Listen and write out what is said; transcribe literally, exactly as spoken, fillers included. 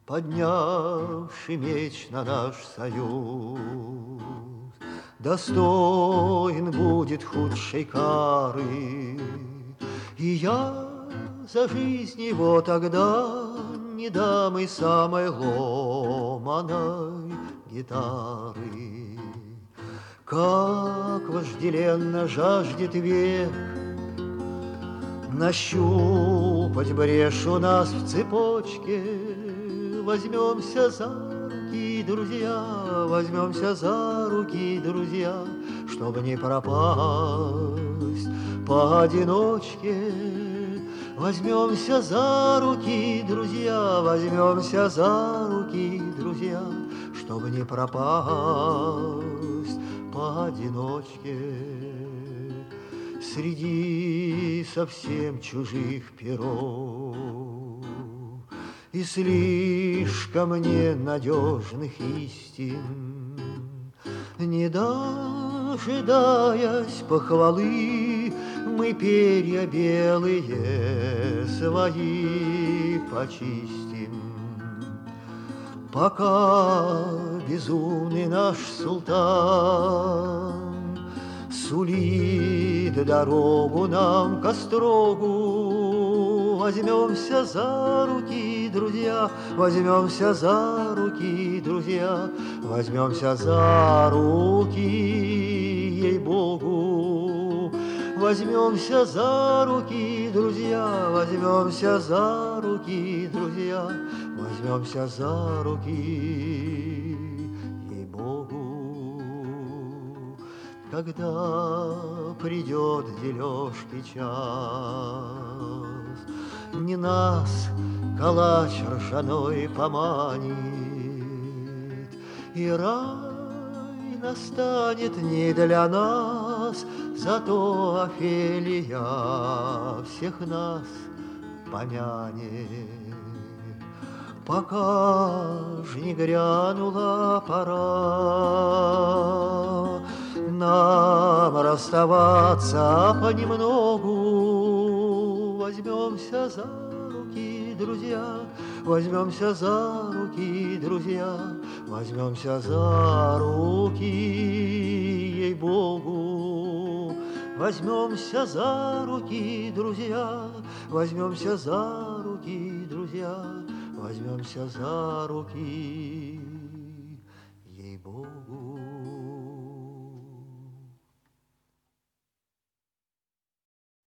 поднявший меч на наш союз. Достоин будет худшей кары, и я за жизнь его тогда не дам и самой ломаной гитары. Как вожделенно жаждет век нащупать брешь у нас в цепочке. Возьмемся за руки, друзья, возьмемся за руки, друзья, чтобы не пропасть поодиночке. Возьмемся за руки, друзья, возьмемся за руки, друзья, чтобы не пропасть поодиночке. Среди совсем чужих перов и слишком ненадежных истин, не дожидаясь похвалы, мы перья белые свои почистим. Пока безумный наш султан сулит дорогу нам к острогу, возьмемся за руки, друзья, возьмемся за руки, друзья, возьмемся за руки, ей-богу. Возьмемся за руки, друзья, возьмемся за руки, друзья, возьмемся за руки, ей-богу. Когда придет дележки час, не нас калач ржаной поманит, и рай настанет не для нас, зато Офелия всех нас помянет. Пока ж не грянула пора нам расставаться понемногу, возьмемся за руки, друзья, возьмемся за руки, друзья, возьмемся за руки, ей-богу. Возьмемся за руки, друзья, возьмемся за руки, друзья, возьмемся за руки, ей-богу.